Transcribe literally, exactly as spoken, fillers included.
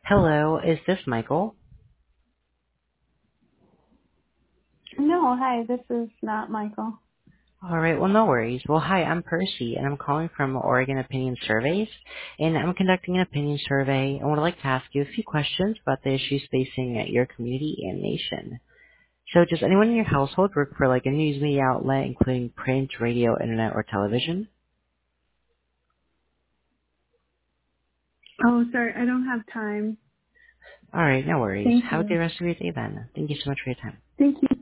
Hello, is this Michael? No, hi, this is not Michael. All right, well, no worries. Well, hi, I'm Percy, and I'm calling from Oregon Opinion Surveys, and I'm conducting an opinion survey, and would like to ask you a few questions about the issues facing at your community and nation. So, does anyone in your household work for like a news media outlet, including print, radio, internet, or television? Oh, sorry, I don't have time. All right, no worries. Thank Have a good you. rest of your day then. Thank you so much for your time. Thank you.